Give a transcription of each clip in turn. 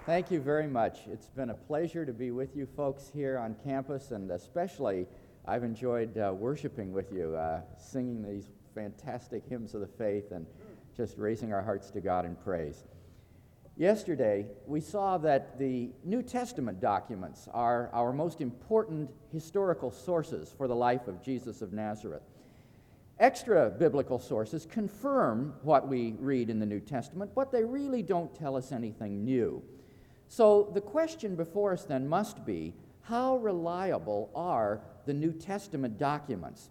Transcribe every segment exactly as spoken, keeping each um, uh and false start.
Thank you very much. It's been a pleasure to be with you folks here on campus, and especially I've enjoyed uh, worshiping with you, uh, singing these fantastic hymns of the faith and just raising our hearts to God in praise. Yesterday, we saw that the New Testament documents are our most important historical sources for the life of Jesus of Nazareth. Extra biblical sources confirm what we read in the New Testament, but they really don't tell us anything new. So the question before us then must be, how reliable are the New Testament documents?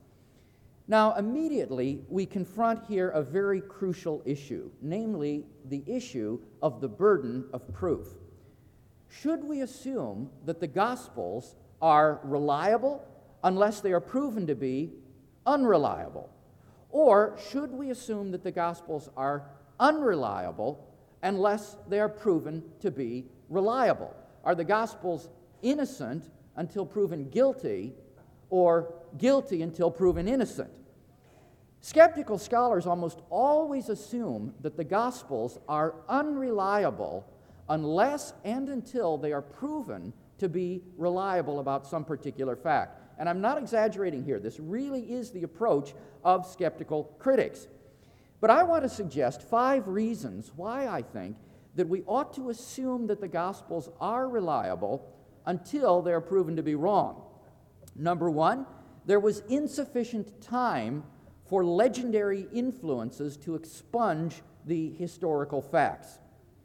Now, immediately, we confront here a very crucial issue, namely the issue of the burden of proof. Should we assume that the Gospels are reliable unless they are proven to be unreliable? Or should we assume that the Gospels are unreliable unless they are proven to be reliable? Are the Gospels innocent until proven guilty, or guilty until proven innocent? Skeptical scholars almost always assume that the Gospels are unreliable unless and until they are proven to be reliable about some particular fact. And I'm not exaggerating here. This really is the approach of skeptical critics. But I want to suggest five reasons why I think that we ought to assume that the Gospels are reliable until they're proven to be wrong. Number one, there was insufficient time for legendary influences to expunge the historical facts.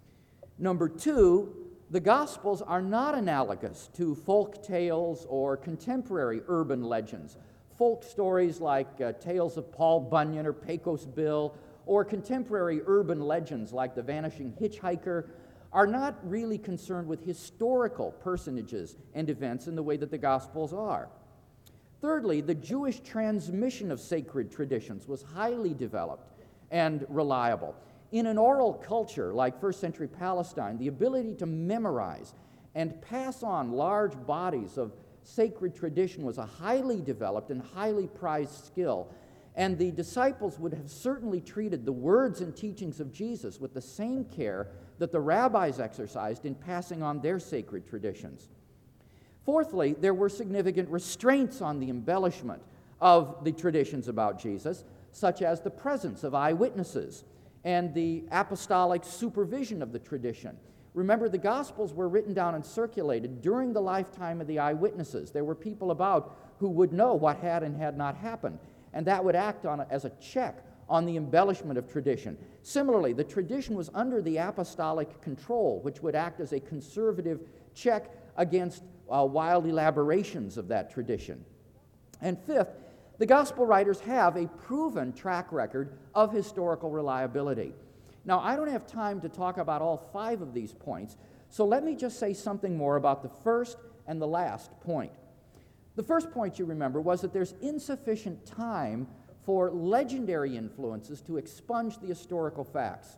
Number two, the Gospels are not analogous to folk tales or contemporary urban legends. Folk stories like uh, tales of Paul Bunyan or Pecos Bill, or contemporary urban legends like the Vanishing Hitchhiker, are not really concerned with historical personages and events in the way that the Gospels are. Thirdly, the Jewish transmission of sacred traditions was highly developed and reliable. In an oral culture like first century Palestine, the ability to memorize and pass on large bodies of sacred tradition was a highly developed and highly prized skill. And the disciples would have certainly treated the words and teachings of Jesus with the same care that the rabbis exercised in passing on their sacred traditions. Fourthly, there were significant restraints on the embellishment of the traditions about Jesus, such as the presence of eyewitnesses and the apostolic supervision of the tradition. Remember, the Gospels were written down and circulated during the lifetime of the eyewitnesses. There were people about who would know what had and had not happened, and that would act on a, as a check on the embellishment of tradition. Similarly, the tradition was under the apostolic control, which would act as a conservative check against uh, wild elaborations of that tradition. And fifth, the gospel writers have a proven track record of historical reliability. Now, I don't have time to talk about all five of these points, so let me just say something more about the first and the last point. The first point, you remember, was that there's insufficient time for legendary influences to expunge the historical facts.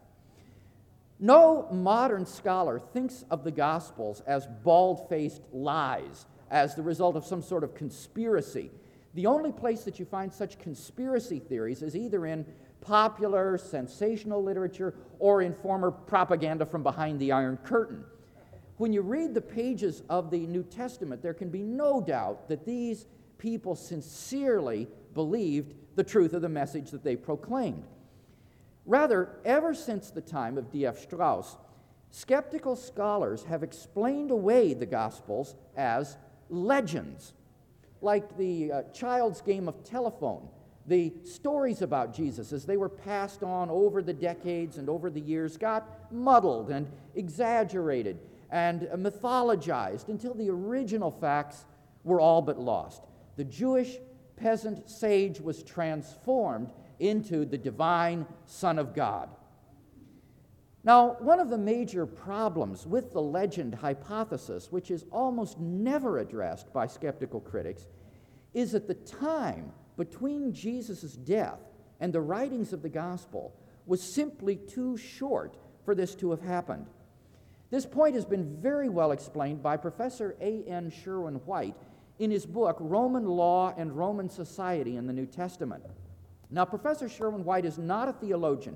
No modern scholar thinks of the Gospels as bald-faced lies, as the result of some sort of conspiracy. The only place that you find such conspiracy theories is either in popular, sensational literature or in former propaganda from behind the Iron Curtain. When you read the pages of the New Testament, there can be no doubt that these people sincerely believed the truth of the message that they proclaimed. Rather, ever since the time of D F Strauss, skeptical scholars have explained away the Gospels as legends, like the uh, child's game of telephone. The stories about Jesus, as they were passed on over the decades and over the years, got muddled and exaggerated and mythologized until the original facts were all but lost. The Jewish peasant sage was transformed into the divine Son of God. Now, one of the major problems with the legend hypothesis, which is almost never addressed by skeptical critics, is that the time between Jesus' death and the writings of the gospel was simply too short for this to have happened. This point has been very well explained by Professor A N Sherwin-White in his book, Roman Law and Roman Society in the New Testament. Now, Professor Sherwin-White is not a theologian.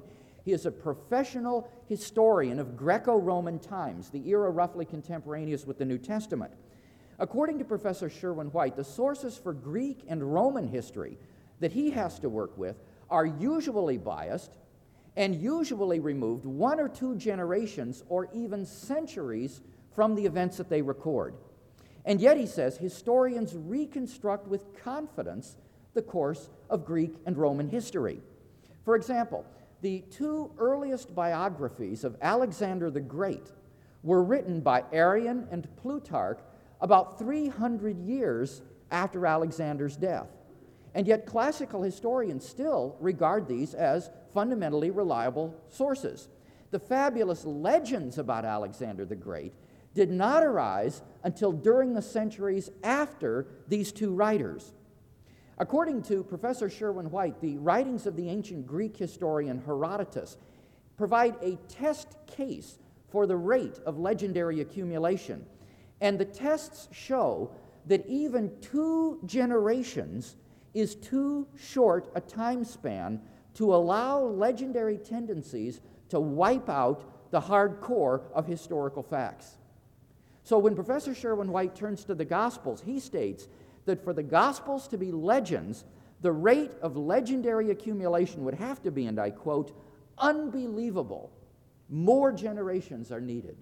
He is a professional historian of Greco-Roman times, the era roughly contemporaneous with the New Testament. According to Professor Sherwin-White, the sources for Greek and Roman history that he has to work with are usually biased and usually removed one or two generations or even centuries from the events that they record. And yet, he says, historians reconstruct with confidence the course of Greek and Roman history. For example, the two earliest biographies of Alexander the Great were written by Arrian and Plutarch about three hundred years after Alexander's death. And yet classical historians still regard these as fundamentally reliable sources. The fabulous legends about Alexander the Great did not arise until during the centuries after these two writers. According to Professor Sherwin-White, the writings of the ancient Greek historian Herodotus provide a test case for the rate of legendary accumulation. And the tests show that even two generations is too short a time span to allow legendary tendencies to wipe out the hard core of historical facts. So when Professor Sherwin-White turns to the Gospels, he states that for the Gospels to be legends, the rate of legendary accumulation would have to be, and I quote, unbelievable. More generations are needed.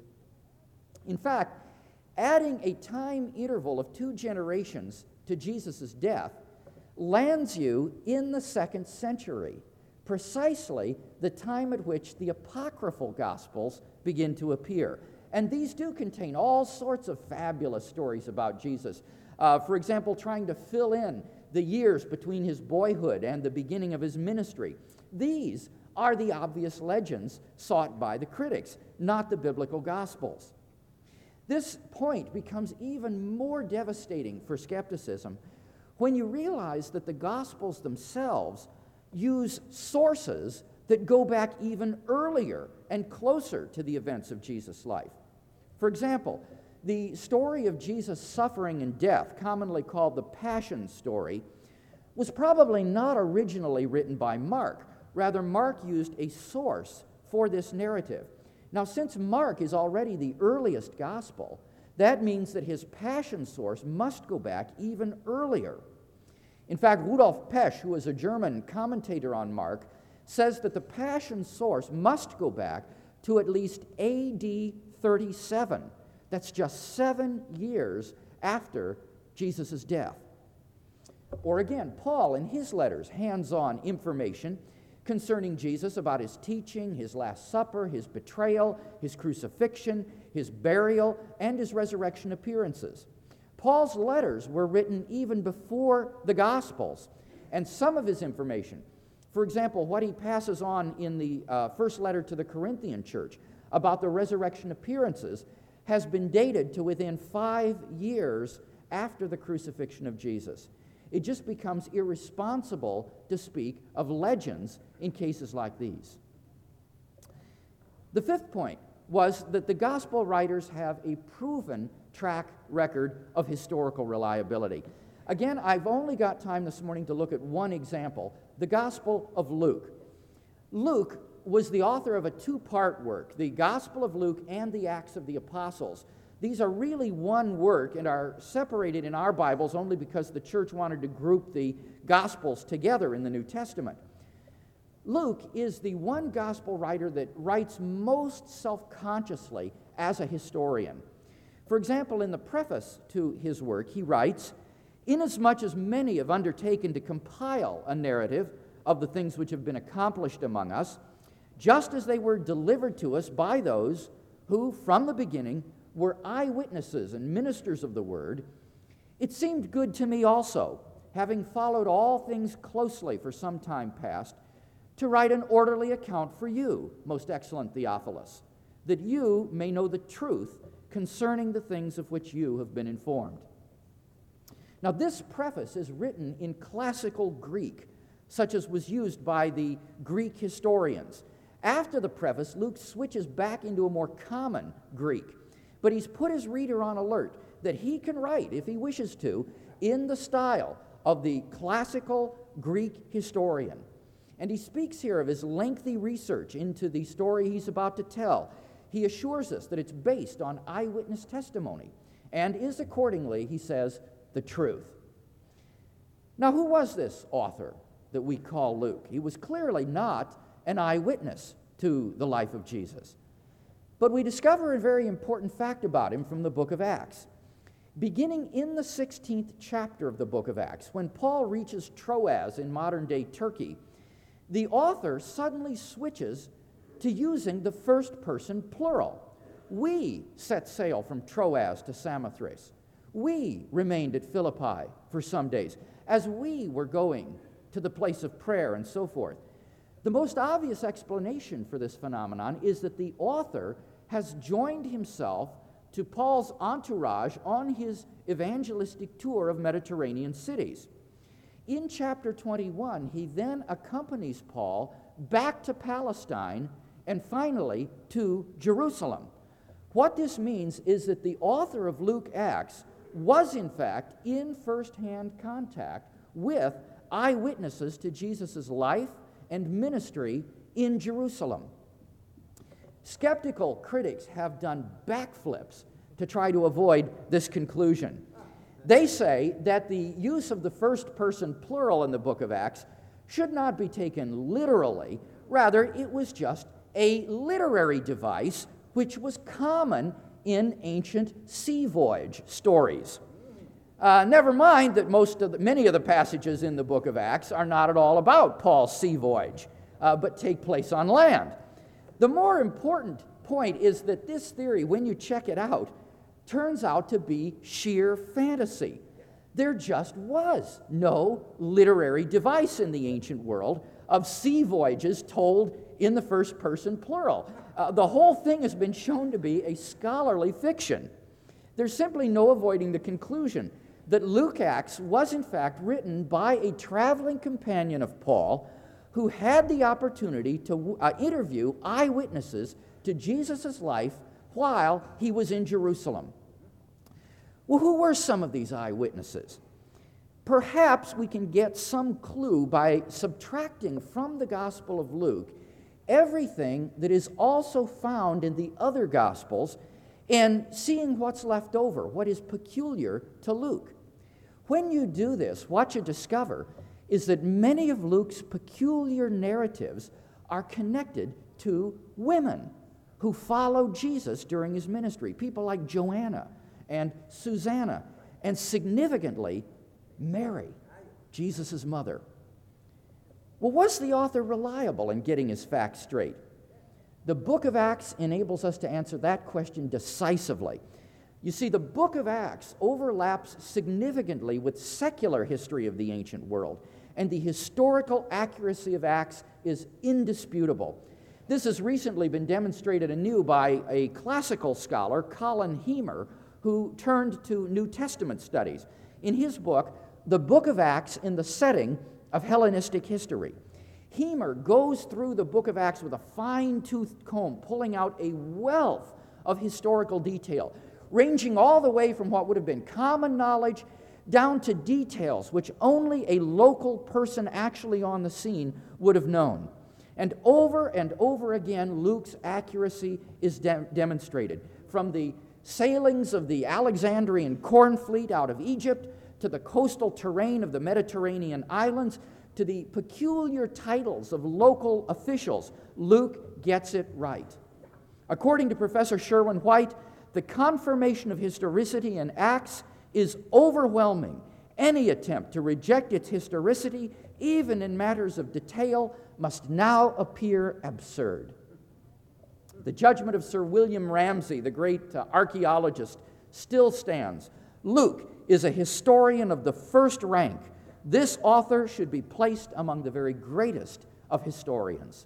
In fact, adding a time interval of two generations to Jesus' death lands you in the second century, precisely the time at which the apocryphal Gospels begin to appear. And these do contain all sorts of fabulous stories about Jesus. Uh, for example, trying to fill in the years between his boyhood and the beginning of his ministry. These are the obvious legends sought by the critics, not the biblical Gospels. This point becomes even more devastating for skepticism when you realize that the Gospels themselves use sources that go back even earlier and closer to the events of Jesus' life. For example, the story of Jesus' suffering and death, commonly called the Passion story, was probably not originally written by Mark. Rather, Mark used a source for this narrative. Now, since Mark is already the earliest gospel, that means that his Passion source must go back even earlier. In fact, Rudolf Pesch, who is a German commentator on Mark, says that the Passion source must go back to at least A D thirty-seven. That's just seven years after Jesus' death. Or again, Paul, in his letters, hands-on information concerning Jesus about his teaching, his Last Supper, his betrayal, his crucifixion, his burial, and his resurrection appearances. Paul's letters were written even before the Gospels, and some of his information, for example, what he passes on in the uh, first letter to the Corinthian church about the resurrection appearances, has been dated to within five years after the crucifixion of Jesus. It just becomes irresponsible to speak of legends in cases like these. The fifth point was that the gospel writers have a proven track record of historical reliability. Again, I've only got time this morning to look at one example, the Gospel of Luke. Luke was the author of a two-part work, the Gospel of Luke and the Acts of the Apostles. These are really one work and are separated in our Bibles only because the church wanted to group the Gospels together in the New Testament. Luke is the one gospel writer that writes most self-consciously as a historian. For example, in the preface to his work, he writes, "Inasmuch as many have undertaken to compile a narrative of the things which have been accomplished among us, just as they were delivered to us by those who, from the beginning, were eyewitnesses and ministers of the word, it seemed good to me also, having followed all things closely for some time past, to write an orderly account for you, most excellent Theophilus, that you may know the truth concerning the things of which you have been informed." Now, this preface is written in classical Greek, such as was used by the Greek historians. After the preface, Luke switches back into a more common Greek, but he's put his reader on alert that he can write, if he wishes to, in the style of the classical Greek historian. And he speaks here of his lengthy research into the story he's about to tell. He assures us that it's based on eyewitness testimony and is accordingly, he says, the truth. Now, who was this author that we call Luke? He was clearly not an eyewitness to the life of Jesus. But we discover a very important fact about him from the book of Acts. Beginning in the sixteenth chapter of the book of Acts, when Paul reaches Troas in modern-day Turkey, the author suddenly switches to using the first-person plural. We set sail from Troas to Samothrace. We remained at Philippi for some days, as we were going to the place of prayer and so forth. The most obvious explanation for this phenomenon is that the author has joined himself to Paul's entourage on his evangelistic tour of Mediterranean cities. In chapter twenty-one, he then accompanies Paul back to Palestine and finally to Jerusalem. What this means is that the author of Luke Acts was in fact in first-hand contact with eyewitnesses to Jesus' life and ministry in Jerusalem. Skeptical critics have done backflips to try to avoid this conclusion. They say that the use of the first-person plural in the book of Acts should not be taken literally. Rather, it was just a literary device which was common in ancient sea voyage stories. Uh, never mind that most of the, many of the passages in the book of Acts are not at all about Paul's sea voyage, uh, but take place on land. The more important point is that this theory, when you check it out, turns out to be sheer fantasy. There just was no literary device in the ancient world of sea voyages told in the first person plural. Uh, the whole thing has been shown to be a scholarly fiction. There's simply no avoiding the conclusion that Luke Acts was in fact written by a traveling companion of Paul who had the opportunity to uh, interview eyewitnesses to Jesus' life while he was in Jerusalem. Well, who were some of these eyewitnesses? Perhaps we can get some clue by subtracting from the Gospel of Luke everything that is also found in the other Gospels and seeing what's left over, what is peculiar to Luke. When you do this, what you discover is that many of Luke's peculiar narratives are connected to women who followed Jesus during his ministry, people like Joanna and Susanna, and significantly, Mary, Jesus' mother. Well, was the author reliable in getting his facts straight? The book of Acts enables us to answer that question decisively. You see, the book of Acts overlaps significantly with secular history of the ancient world, and the historical accuracy of Acts is indisputable. This has recently been demonstrated anew by a classical scholar, Colin Hemer, who turned to New Testament studies. In his book, The Book of Acts in the Setting of Hellenistic History, Hemer goes through the book of Acts with a fine-toothed comb, pulling out a wealth of historical detail, ranging all the way from what would have been common knowledge down to details which only a local person actually on the scene would have known. And over and over again, Luke's accuracy is de- demonstrated. From the sailings of the Alexandrian corn fleet out of Egypt, to the coastal terrain of the Mediterranean islands, to the peculiar titles of local officials, Luke gets it right. According to Professor Sherwin White, the confirmation of historicity in Acts is overwhelming. Any attempt to reject its historicity, even in matters of detail, must now appear absurd. The judgment of Sir William Ramsay, the great uh, archaeologist, still stands. Luke is a historian of the first rank. This author should be placed among the very greatest of historians.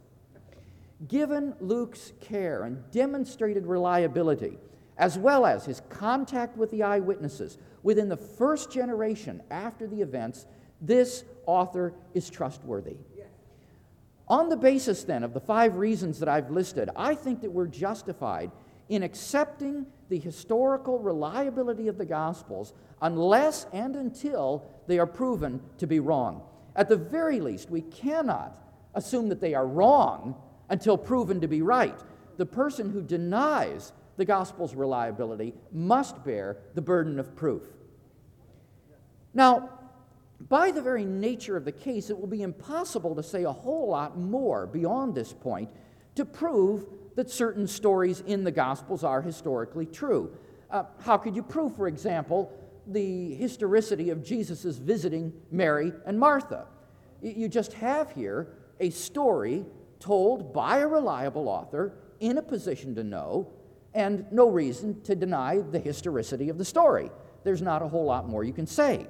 Given Luke's care and demonstrated reliability, as well as his contact with the eyewitnesses within the first generation after the events, this author is trustworthy. On the basis, then, of the five reasons that I've listed, I think that we're justified in accepting the historical reliability of the Gospels unless and until they are proven to be wrong. At the very least, we cannot assume that they are wrong until proven to be right. The person who denies the gospel's reliability must bear the burden of proof. Now, by the very nature of the case, it will be impossible to say a whole lot more beyond this point to prove that certain stories in the Gospels are historically true. Uh, how could you prove, for example, the historicity of Jesus' visiting Mary and Martha? You just have here a story told by a reliable author in a position to know, and no reason to deny the historicity of the story. There's not a whole lot more you can say.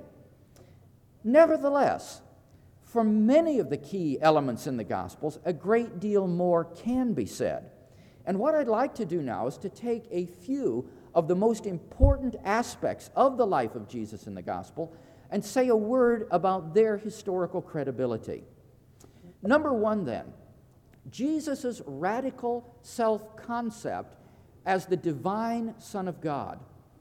Nevertheless, for many of the key elements in the Gospels, a great deal more can be said. And what I'd like to do now is to take a few of the most important aspects of the life of Jesus in the Gospel and say a word about their historical credibility. Number one, then, Jesus' radical self-concept as the divine Son of God.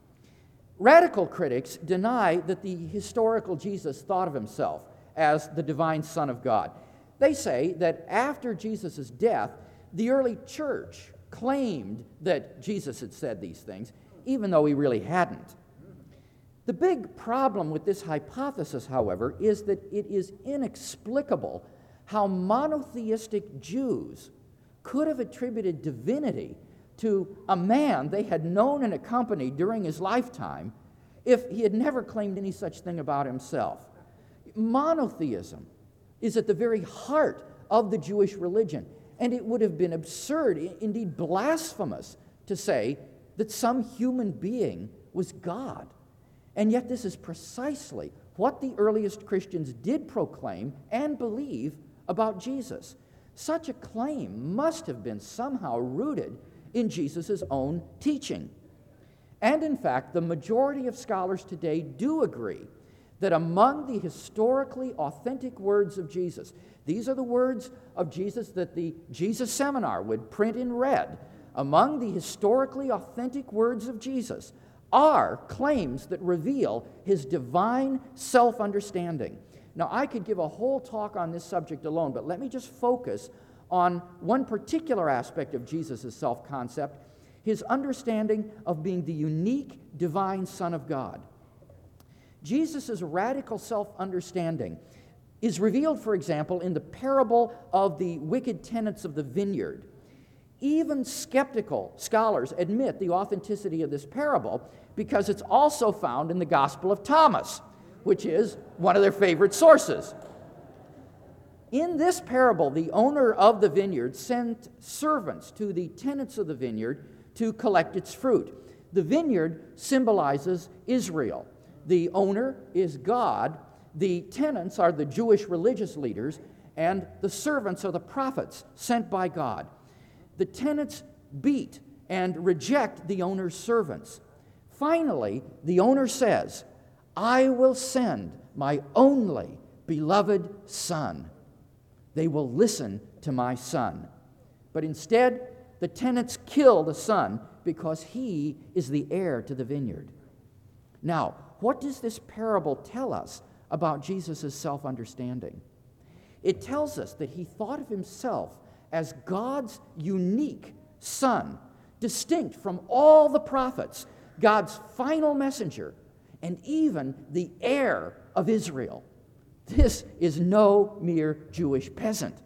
Radical critics deny that the historical Jesus thought of himself as the divine Son of God. They say that after Jesus' death, the early church claimed that Jesus had said these things, even though he really hadn't. The big problem with this hypothesis, however, is that it is inexplicable how monotheistic Jews could have attributed divinity to a man they had known and accompanied during his lifetime if he had never claimed any such thing about himself. Monotheism is at the very heart of the Jewish religion, and it would have been absurd, indeed blasphemous, to say that some human being was God. And yet this is precisely what the earliest Christians did proclaim and believe about Jesus. Such a claim must have been somehow rooted in Jesus' own teaching. And in fact, the majority of scholars today do agree that among the historically authentic words of Jesus, these are the words of Jesus that the Jesus Seminar would print in red, among the historically authentic words of Jesus are claims that reveal his divine self-understanding. Now, I could give a whole talk on this subject alone, but let me just focus on one particular aspect of Jesus' self-concept, his understanding of being the unique divine Son of God. Jesus' radical self-understanding is revealed, for example, in the parable of the wicked tenants of the vineyard. Even skeptical scholars admit the authenticity of this parable because it's also found in the Gospel of Thomas, which is one of their favorite sources. In this parable, the owner of the vineyard sent servants to the tenants of the vineyard to collect its fruit. The vineyard symbolizes Israel. The owner is God. The tenants are the Jewish religious leaders, and the servants are the prophets sent by God. The tenants beat and reject the owner's servants. Finally, the owner says, "I will send my only beloved son. They will listen to my son." But instead, the tenants kill the son because he is the heir to the vineyard. Now, what does this parable tell us about Jesus' self-understanding? It tells us that he thought of himself as God's unique son, distinct from all the prophets, God's final messenger, and even the heir of Israel. This is no mere Jewish peasant.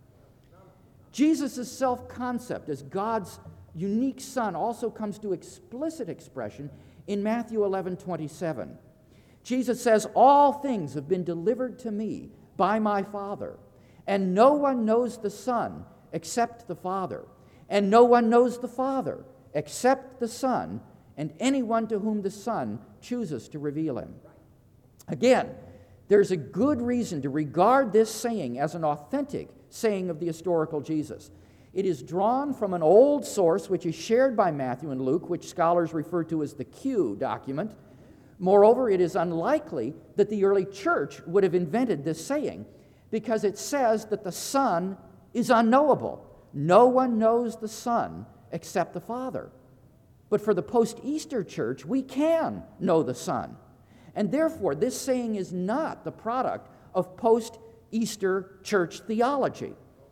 Jesus' self-concept as God's unique son also comes to explicit expression in Matthew eleven twenty-seven. Jesus says, "All things have been delivered to me by my Father, and no one knows the Son except the Father, and no one knows the Father except the Son, and anyone to whom the Son chooses to reveal him." Again, there's a good reason to regard this saying as an authentic saying of the historical Jesus. It is drawn from an old source which is shared by Matthew and Luke, which scholars refer to as the Q document. Moreover, it is unlikely that the early church would have invented this saying because it says that the Son is unknowable. No one knows the Son except the Father. But for the post-Easter church, we can know the Son. And therefore, this saying is not the product of post-Easter church theology.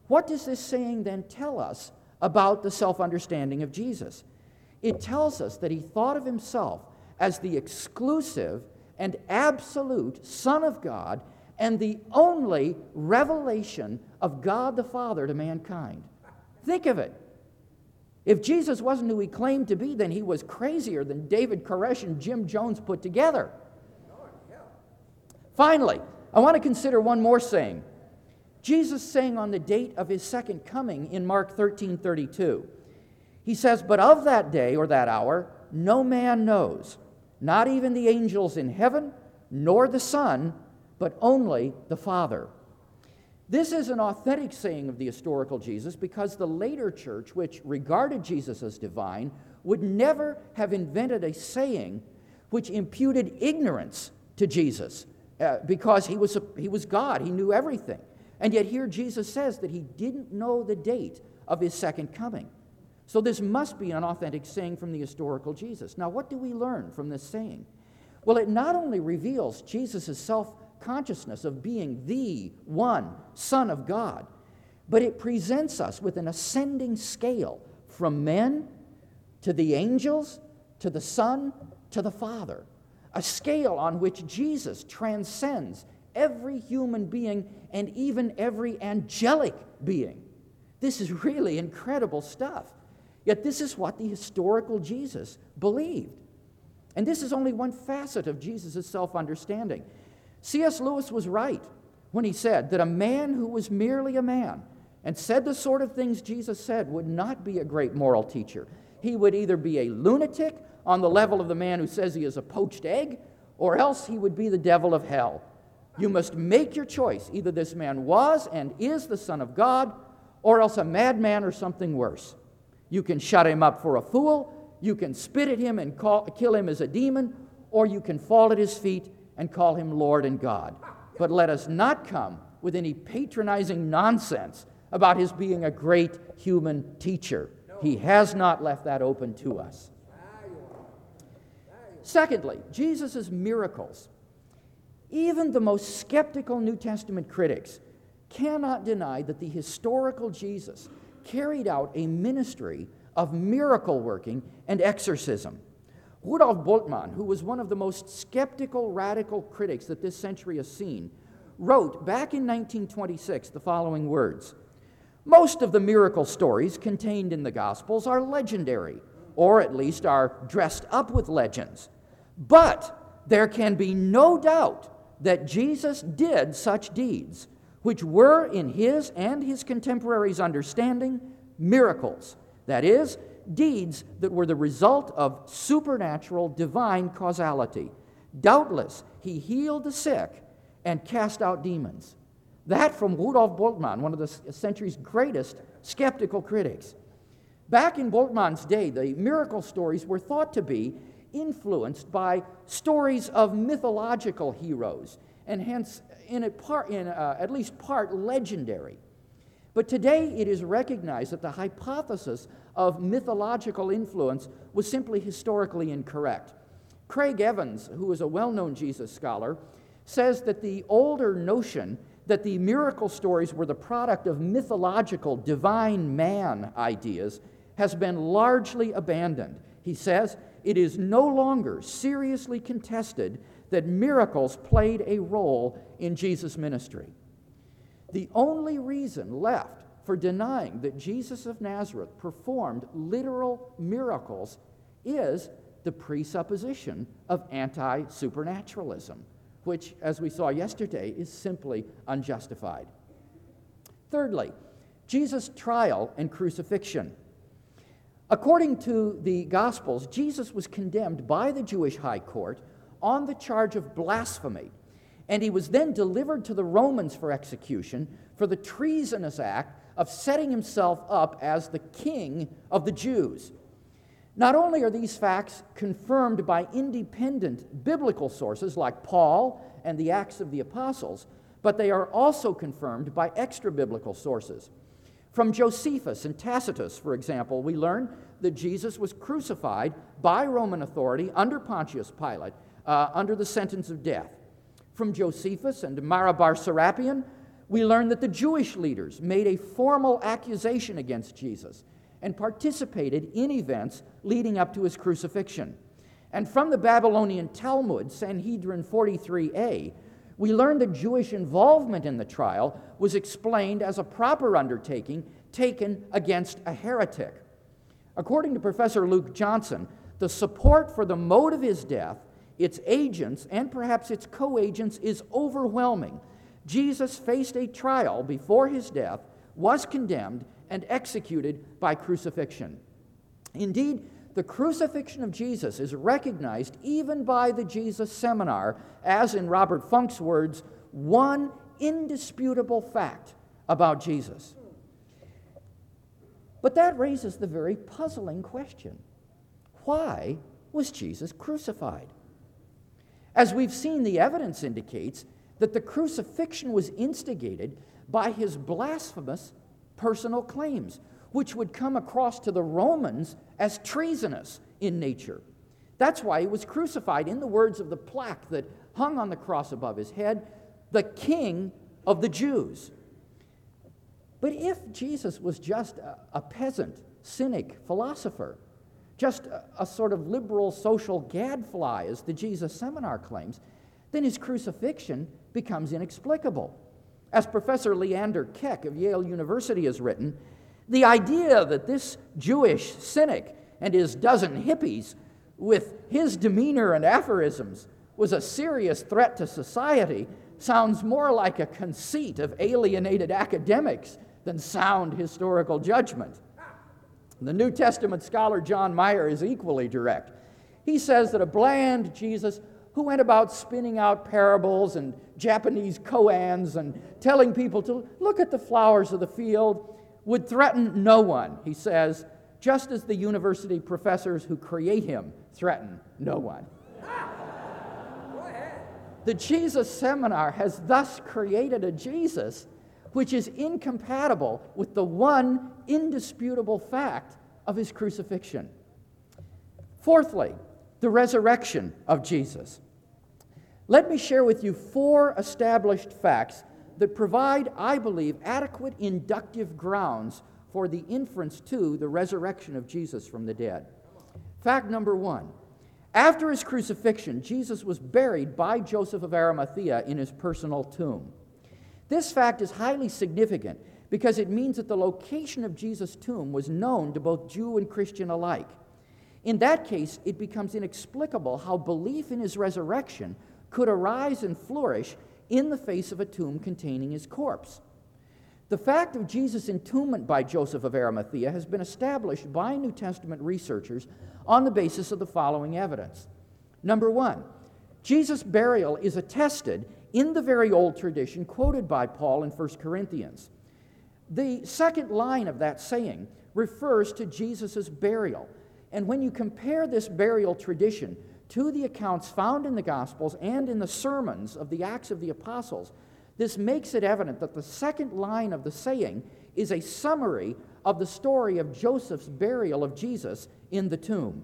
What does this saying then tell us about the self-understanding of Jesus? It tells us that he thought of himself as the exclusive and absolute Son of God and the only revelation of God the Father to mankind. Think of it. If Jesus wasn't who he claimed to be, then he was crazier than David Koresh and Jim Jones put together. Finally, I want to consider one more saying. Jesus saying on the date of his second coming in Mark thirteen thirty-two. He says, "But of that day or that hour, no man knows, not even the angels in heaven, nor the Son, but only the Father." This is an authentic saying of the historical Jesus because the later church, which regarded Jesus as divine, would never have invented a saying which imputed ignorance to Jesus uh, because he was, a, he was God. He knew everything. And yet here Jesus says that he didn't know the date of his second coming. So this must be an authentic saying from the historical Jesus. Now, what do we learn from this saying? Well, it not only reveals Jesus' self-consciousness of being the one Son of God, but it presents us with an ascending scale from men to the angels, to the Son, to the Father. A scale on which Jesus transcends every human being and even every angelic being. This is really incredible stuff. Yet this is what the historical Jesus believed. And this is only one facet of Jesus' self-understanding. C S Lewis was right when he said that a man who was merely a man and said the sort of things Jesus said would not be a great moral teacher. He would either be a lunatic on the level of the man who says he is a poached egg, or else he would be the devil of hell. You must make your choice. Either this man was and is the Son of God, or else a madman or something worse. You can shut him up for a fool, you can spit at him and call, kill him as a demon, or you can fall at his feet and call him Lord and God. But let us not come with any patronizing nonsense about his being a great human teacher. He has not left that open to us. Secondly, Jesus' miracles. Even the most skeptical New Testament critics cannot deny that the historical Jesus carried out a ministry of miracle working and exorcism. Rudolf Bultmann, who was one of the most skeptical radical critics that this century has seen, wrote back in nineteen twenty-six the following words: "Most of the miracle stories contained in the Gospels are legendary, or at least are dressed up with legends. But there can be no doubt that Jesus did such deeds, which were, in his and his contemporaries' understanding, miracles. That is, deeds that were the result of supernatural divine causality. Doubtless, he healed the sick and cast out demons." That from Rudolf Bultmann, one of the century's greatest skeptical critics. Back in Bultmann's day, the miracle stories were thought to be influenced by stories of mythological heroes, and hence in, a part, in uh, at least part legendary. But today it is recognized that the hypothesis of mythological influence was simply historically incorrect. Craig Evans, who is a well-known Jesus scholar, says that the older notion that the miracle stories were the product of mythological divine man ideas has been largely abandoned. He says, "It is no longer seriously contested that miracles played a role in Jesus' ministry." The only reason left for denying that Jesus of Nazareth performed literal miracles is the presupposition of anti-supernaturalism, which, as we saw yesterday, is simply unjustified. Thirdly, Jesus' trial and crucifixion. According to the Gospels, Jesus was condemned by the Jewish high court on the charge of blasphemy, and he was then delivered to the Romans for execution for the treasonous act of setting himself up as the king of the Jews. Not only are these facts confirmed by independent biblical sources like Paul and the Acts of the Apostles, but they are also confirmed by extra-biblical sources. From Josephus and Tacitus, for example, we learn that Jesus was crucified by Roman authority under Pontius Pilate, uh, under the sentence of death. From Josephus and Mara bar Serapion, we learn that the Jewish leaders made a formal accusation against Jesus and participated in events leading up to his crucifixion. And from the Babylonian Talmud, Sanhedrin forty-three A, we learn that Jewish involvement in the trial was explained as a proper undertaking taken against a heretic. According to Professor Luke Johnson, the support for the mode of his death, its agents, and perhaps its co-agents is overwhelming. Jesus faced a trial before his death, was condemned, and executed by crucifixion. Indeed, the crucifixion of Jesus is recognized even by the Jesus Seminar as, in Robert Funk's words, one indisputable fact about Jesus. But that raises the very puzzling question: why was Jesus crucified? As we've seen, the evidence indicates that the crucifixion was instigated by his blasphemous personal claims, which would come across to the Romans as treasonous in nature. That's why he was crucified. In the words of the plaque that hung on the cross above his head, the King of the Jews. But if Jesus was just a, a peasant, cynic, philosopher, just a, a sort of liberal social gadfly, as the Jesus Seminar claims, then his crucifixion becomes inexplicable. As Professor Leander Keck of Yale University has written, the idea that this Jewish cynic and his dozen hippies, with his demeanor and aphorisms, was a serious threat to society sounds more like a conceit of alienated academics than sound historical judgment. The New Testament scholar John Meyer is equally direct. He says that a bland Jesus who went about spinning out parables and Japanese koans and telling people to look at the flowers of the field would threaten no one, he says, just as the university professors who create him threaten no one. The Jesus Seminar has thus created a Jesus which is incompatible with the one indisputable fact of his crucifixion. Fourthly, the resurrection of Jesus. Let me share with you four established facts that provide, I believe, adequate inductive grounds for the inference to the resurrection of Jesus from the dead. Fact number one: after his crucifixion, Jesus was buried by Joseph of Arimathea in his personal tomb. This fact is highly significant because it means that the location of Jesus' tomb was known to both Jew and Christian alike. In that case, it becomes inexplicable how belief in his resurrection could arise and flourish in the face of a tomb containing his corpse. The fact of Jesus' entombment by Joseph of Arimathea has been established by New Testament researchers on the basis of the following evidence. Number one, Jesus' burial is attested in the very old tradition quoted by Paul in First Corinthians. The second line of that saying refers to Jesus' burial. And when you compare this burial tradition to the accounts found in the Gospels and in the sermons of the Acts of the Apostles, this makes it evident that the second line of the saying is a summary of the story of Joseph's burial of Jesus in the tomb.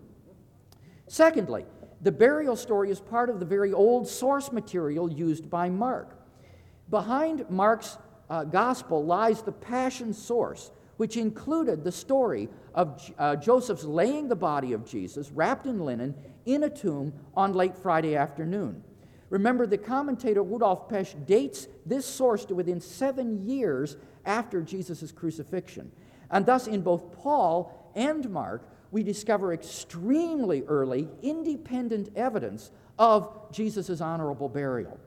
Secondly, the burial story is part of the very old source material used by Mark. Behind Mark's uh, Gospel lies the Passion source, which included the story of uh, Joseph's laying the body of Jesus, wrapped in linen, in a tomb on late Friday afternoon. Remember, the commentator Rudolf Pesch dates this source to within seven years after Jesus' crucifixion. And thus, in both Paul and Mark, we discover extremely early, independent evidence of Jesus' honorable burial.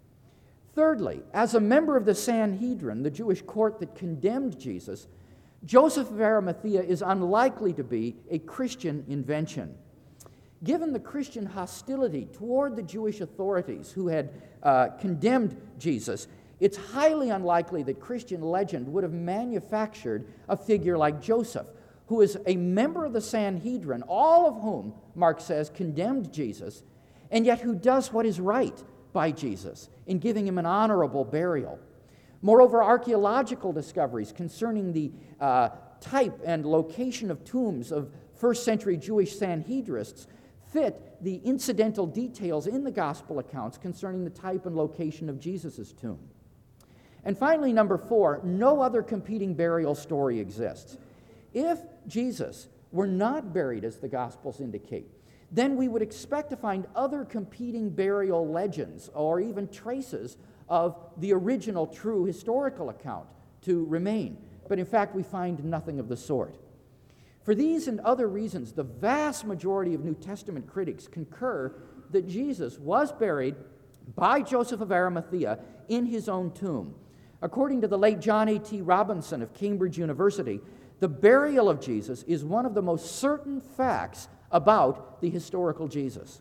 Thirdly, as a member of the Sanhedrin, the Jewish court that condemned Jesus, Joseph of Arimathea is unlikely to be a Christian invention. Given the Christian hostility toward the Jewish authorities who had uh, condemned Jesus, it's highly unlikely that Christian legend would have manufactured a figure like Joseph, who is a member of the Sanhedrin, all of whom, Mark says, condemned Jesus, and yet who does what is right by Jesus in giving him an honorable burial. Moreover, archaeological discoveries concerning the uh, type and location of tombs of first century Jewish Sanhedrists fit the incidental details in the gospel accounts concerning the type and location of Jesus' tomb. And finally, number four, no other competing burial story exists. If Jesus were not buried as the Gospels indicate, then we would expect to find other competing burial legends or even traces of the original true historical account to remain. But in fact, we find nothing of the sort. For these and other reasons, the vast majority of New Testament critics concur that Jesus was buried by Joseph of Arimathea in his own tomb. According to the late John A T Robinson of Cambridge University, the burial of Jesus is one of the most certain facts about the historical Jesus.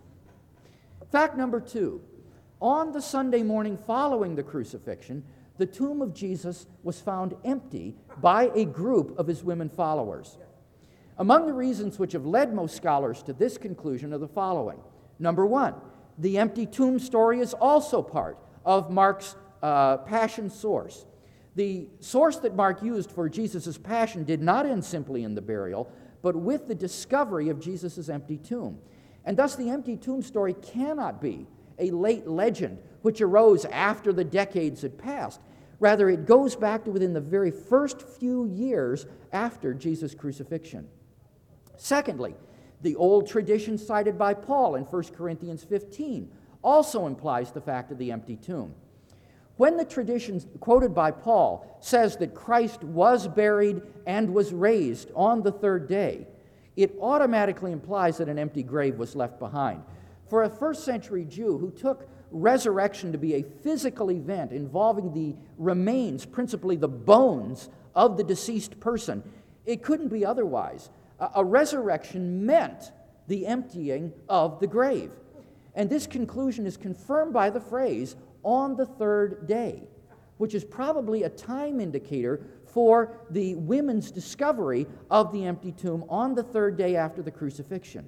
Fact number two, on the Sunday morning following the crucifixion, the tomb of Jesus was found empty by a group of his women followers. Among the reasons which have led most scholars to this conclusion are the following. Number one, the empty tomb story is also part of Mark's uh, passion source. The source that Mark used for Jesus' passion did not end simply in the burial, but with the discovery of Jesus' empty tomb. And thus the empty tomb story cannot be a late legend which arose after the decades had passed. Rather, it goes back to within the very first few years after Jesus' crucifixion. Secondly, the old tradition cited by Paul in First Corinthians fifteen also implies the fact of the empty tomb. When the tradition quoted by Paul says that Christ was buried and was raised on the third day, it automatically implies that an empty grave was left behind. For a first century Jew who took resurrection to be a physical event involving the remains, principally the bones, of the deceased person, it couldn't be otherwise. A, a resurrection meant the emptying of the grave. And this conclusion is confirmed by the phrase, on the third day, which is probably a time indicator for the women's discovery of the empty tomb on the third day after the crucifixion.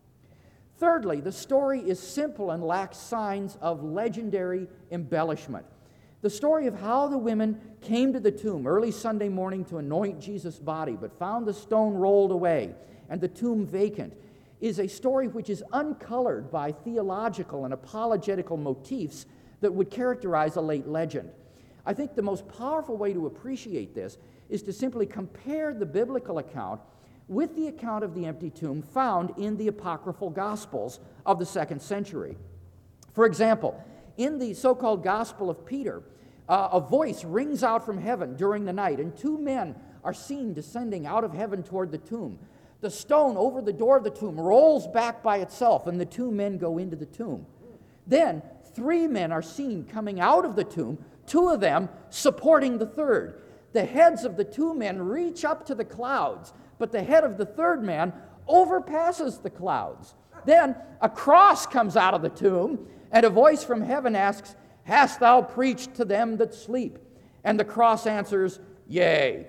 Thirdly, the story is simple and lacks signs of legendary embellishment. The story of how the women came to the tomb early Sunday morning to anoint Jesus' body, but found the stone rolled away and the tomb vacant, is a story which is uncolored by theological and apologetical motifs that would characterize a late legend. I think the most powerful way to appreciate this is to simply compare the biblical account with the account of the empty tomb found in the apocryphal Gospels of the second century. For example, in the so-called Gospel of Peter, uh, a voice rings out from heaven during the night, and two men are seen descending out of heaven toward the tomb. The stone over the door of the tomb rolls back by itself, and the two men go into the tomb. Then, three men are seen coming out of the tomb, two of them supporting the third. The heads of the two men reach up to the clouds, but the head of the third man overpasses the clouds. Then a cross comes out of the tomb, and a voice from heaven asks, "Hast thou preached to them that sleep?" And the cross answers, "Yea."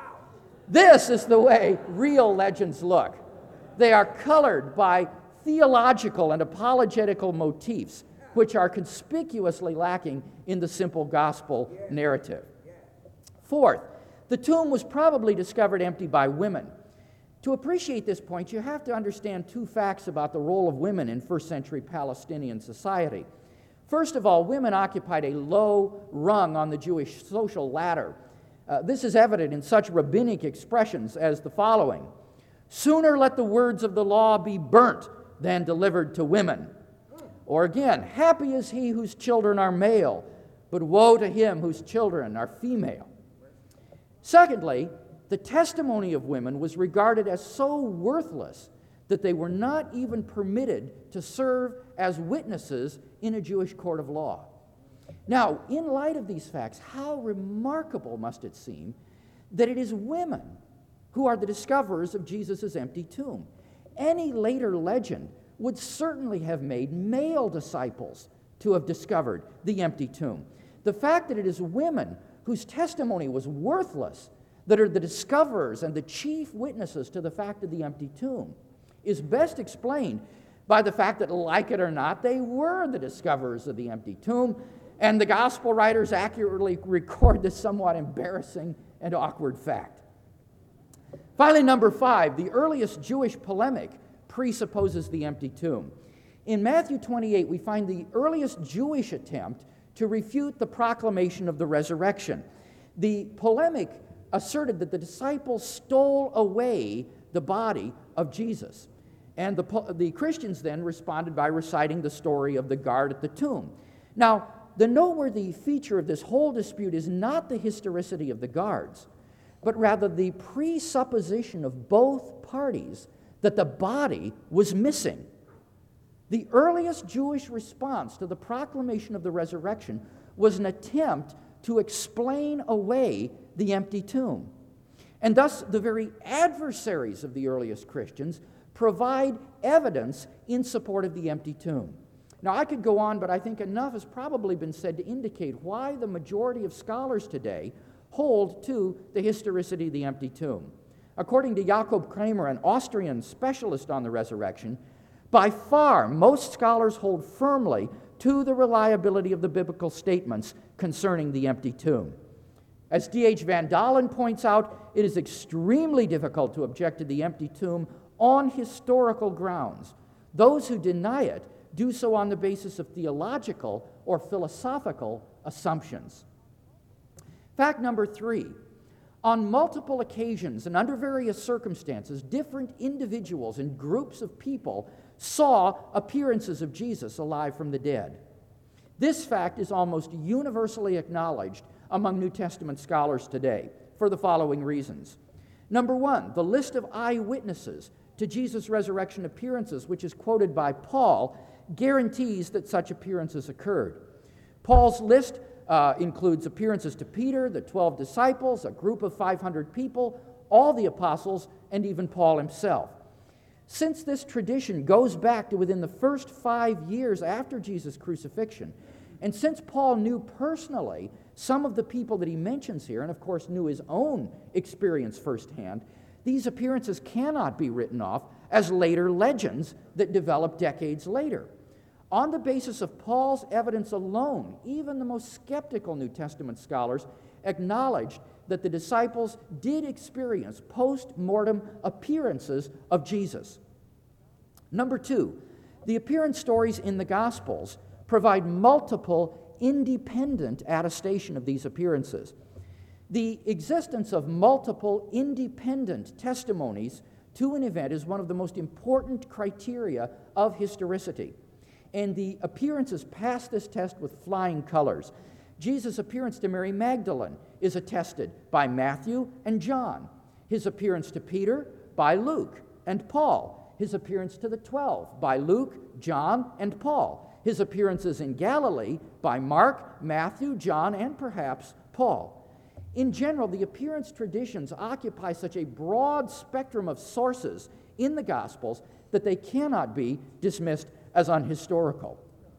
This is the way real legends look. They are colored by theological and apologetical motifs, which are conspicuously lacking in the simple gospel narrative. Fourth, the tomb was probably discovered empty by women. To appreciate this point, you have to understand two facts about the role of women in first century Palestinian society. First of all, women occupied a low rung on the Jewish social ladder. Uh, this is evident in such rabbinic expressions as the following: "Sooner let the words of the law be burnt than delivered to women." Or again, "Happy is he whose children are male, but woe to him whose children are female." Secondly, the testimony of women was regarded as so worthless that they were not even permitted to serve as witnesses in a Jewish court of law. Now, in light of these facts, how remarkable must it seem that it is women who are the discoverers of Jesus' empty tomb. Any later legend would certainly have made male disciples to have discovered the empty tomb. The fact that it is women whose testimony was worthless that are the discoverers and the chief witnesses to the fact of the empty tomb is best explained by the fact that, like it or not, they were the discoverers of the empty tomb, and the gospel writers accurately record this somewhat embarrassing and awkward fact. Finally, number five, the earliest Jewish polemic presupposes the empty tomb. In Matthew twenty-eight, we find the earliest Jewish attempt to refute the proclamation of the resurrection. The polemic asserted that the disciples stole away the body of Jesus. And the, the Christians then responded by reciting the story of the guard at the tomb. Now, the noteworthy feature of this whole dispute is not the historicity of the guards, but rather the presupposition of both parties that the body was missing. The earliest Jewish response to the proclamation of the resurrection was an attempt to explain away the empty tomb. And thus, the very adversaries of the earliest Christians provide evidence in support of the empty tomb. Now, I could go on, but I think enough has probably been said to indicate why the majority of scholars today hold to the historicity of the empty tomb. According to Jakob Kramer, an Austrian specialist on the resurrection, by far most scholars hold firmly to the reliability of the biblical statements concerning the empty tomb. As D H Van Dalen points out, it is extremely difficult to object to the empty tomb on historical grounds. Those who deny it do so on the basis of theological or philosophical assumptions. Fact number three, on multiple occasions and under various circumstances, different individuals and groups of people saw appearances of Jesus alive from the dead. This fact is almost universally acknowledged among New Testament scholars today for the following reasons. Number one, the list of eyewitnesses to Jesus' resurrection appearances, which is quoted by Paul, guarantees that such appearances occurred. Paul's list uh, includes appearances to Peter, the twelve disciples, a group of five hundred people, all the apostles, and even Paul himself. Since this tradition goes back to within the first five years after Jesus' crucifixion, and since Paul knew personally some of the people that he mentions here, and of course knew his own experience firsthand, these appearances cannot be written off as later legends that developed decades later. On the basis of Paul's evidence alone, even the most skeptical New Testament scholars acknowledged that the disciples did experience post-mortem appearances of Jesus. Number two, the appearance stories in the Gospels provide multiple independent attestation of these appearances. The existence of multiple independent testimonies to an event is one of the most important criteria of historicity, and the appearances pass this test with flying colors. Jesus' appearance to Mary Magdalene is attested by Matthew and John. His appearance to Peter by Luke and Paul. His appearance to the twelve by Luke, John, and Paul. His appearances in Galilee by Mark, Matthew, John, and perhaps Paul. In general, the appearance traditions occupy such a broad spectrum of sources in the Gospels that they cannot be dismissed as unhistorical.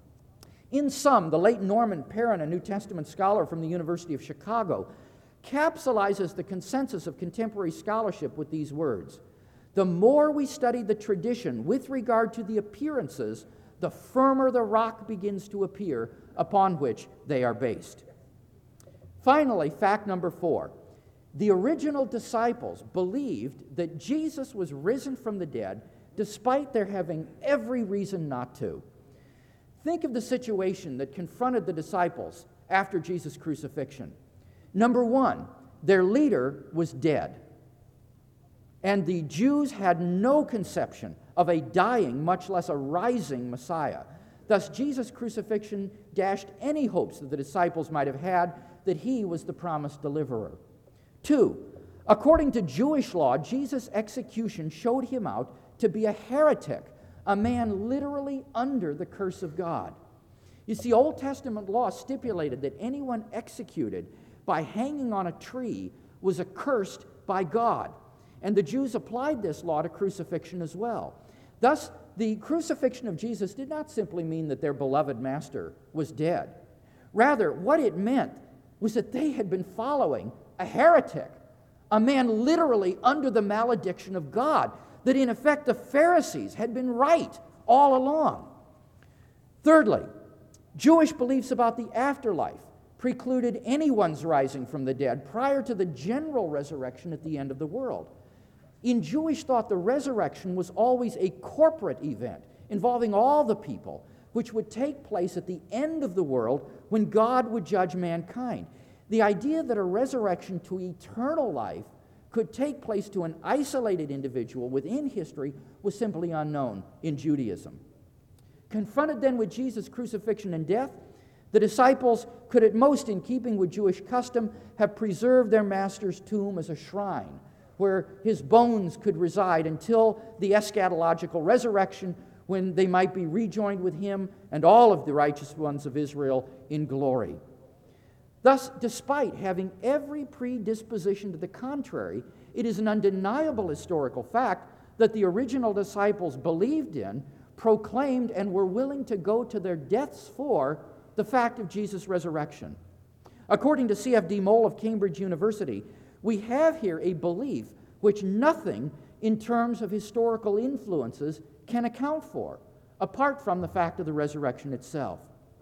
In sum, the late Norman Perrin, a New Testament scholar from the University of Chicago, capsulizes the consensus of contemporary scholarship with these words: the more we study the tradition with regard to the appearances, the firmer the rock begins to appear upon which they are based. Finally, fact number four. The original disciples believed that Jesus was risen from the dead despite their having every reason not to. Think of the situation that confronted the disciples after Jesus' crucifixion. Number one, their leader was dead. And the Jews had no conception of a dying, much less a rising Messiah. Thus, Jesus' crucifixion dashed any hopes that the disciples might have had that he was the promised deliverer. Two, according to Jewish law, Jesus' execution showed him out to be a heretic, a man literally under the curse of God. You see, Old Testament law stipulated that anyone executed by hanging on a tree was accursed by God. And the Jews applied this law to crucifixion as well. Thus, the crucifixion of Jesus did not simply mean that their beloved master was dead. Rather, what it meant was that they had been following a heretic, a man literally under the malediction of God, that in effect the Pharisees had been right all along. Thirdly, Jewish beliefs about the afterlife precluded anyone's rising from the dead prior to the general resurrection at the end of the world. In Jewish thought, the resurrection was always a corporate event involving all the people. which would take place at the end of the world when God would judge mankind. The idea that a resurrection to eternal life could take place to an isolated individual within history was simply unknown in Judaism. Confronted then with Jesus' crucifixion and death, the disciples could at most, in keeping with Jewish custom, have preserved their master's tomb as a shrine where his bones could reside until the eschatological resurrection, when they might be rejoined with him and all of the righteous ones of Israel in glory. Thus, despite having every predisposition to the contrary, it is an undeniable historical fact that the original disciples believed in, proclaimed, and were willing to go to their deaths for the fact of Jesus' resurrection. According to C F D Moll of Cambridge University, we have here a belief which nothing in terms of historical influences can account for, apart from the fact of the resurrection itself.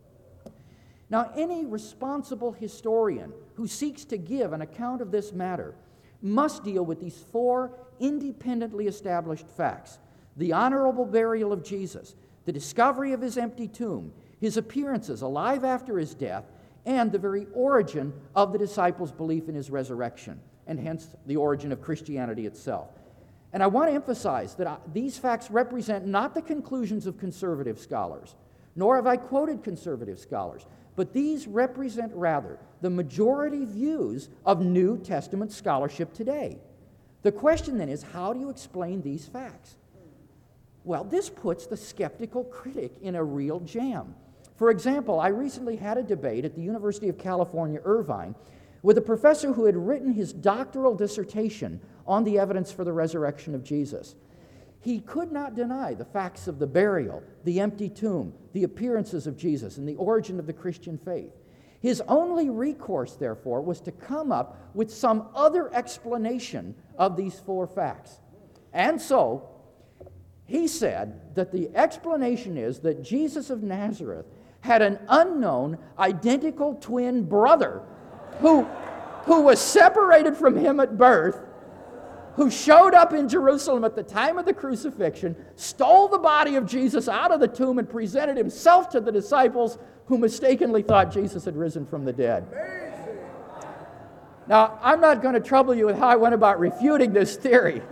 Now, any responsible historian who seeks to give an account of this matter must deal with these four independently established facts: the honorable burial of Jesus, the discovery of his empty tomb, his appearances alive after his death, and the very origin of the disciples' belief in his resurrection, and hence the origin of Christianity itself. And I want to emphasize that these facts represent not the conclusions of conservative scholars, nor have I quoted conservative scholars, but these represent rather the majority views of New Testament scholarship today. The question then is, how do you explain these facts? Well, this puts the skeptical critic in a real jam. For example, I recently had a debate at the University of California, Irvine, with a professor who had written his doctoral dissertation on the evidence for the resurrection of Jesus. He could not deny the facts of the burial, the empty tomb, the appearances of Jesus, and the origin of the Christian faith. His only recourse, therefore, was to come up with some other explanation of these four facts. And so, he said that the explanation is that Jesus of Nazareth had an unknown, identical twin brother who, who was separated from him at birth, who showed up in Jerusalem at the time of the crucifixion, stole the body of Jesus out of the tomb, and presented himself to the disciples, who mistakenly thought Jesus had risen from the dead. Now, I'm not going to trouble you with how I went about refuting this theory,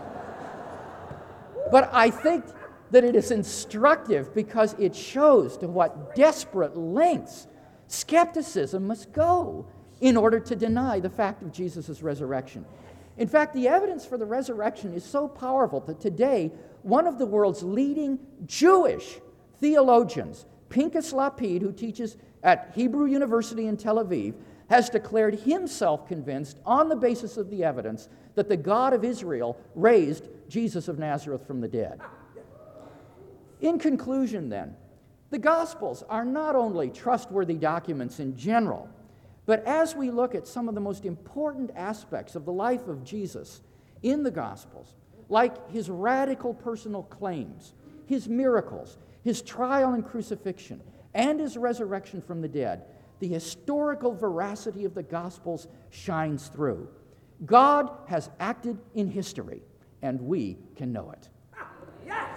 but I think that it is instructive because it shows to what desperate lengths skepticism must go in order to deny the fact of Jesus' resurrection. In fact, the evidence for the resurrection is so powerful that today, one of the world's leading Jewish theologians, Pinchas Lapid, who teaches at Hebrew University in Tel Aviv, has declared himself convinced on the basis of the evidence that the God of Israel raised Jesus of Nazareth from the dead. In conclusion, then, the Gospels are not only trustworthy documents in general, but as we look at some of the most important aspects of the life of Jesus in the Gospels, like his radical personal claims, his miracles, his trial and crucifixion, and his resurrection from the dead, the historical veracity of the Gospels shines through. God has acted in history, and we can know it. Yes!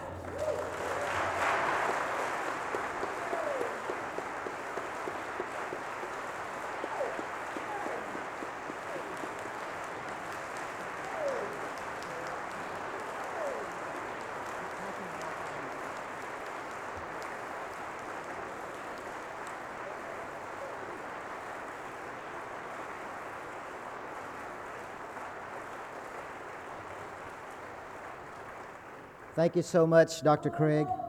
Thank you so much, Doctor Craig.